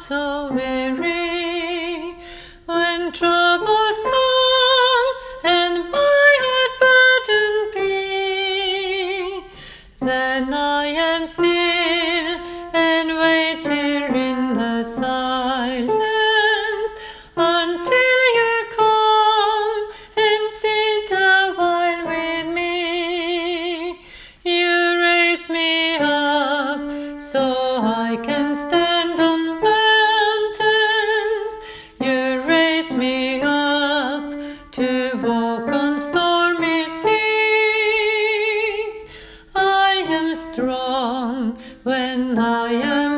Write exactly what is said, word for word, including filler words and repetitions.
so weary when troubles come and my heart burdened be. Then I am still and wait here in the silence until you come and sit a while with me. You raise me up so I can stand on mountains. You raise me up to walk on stormy seas. I am strong when I am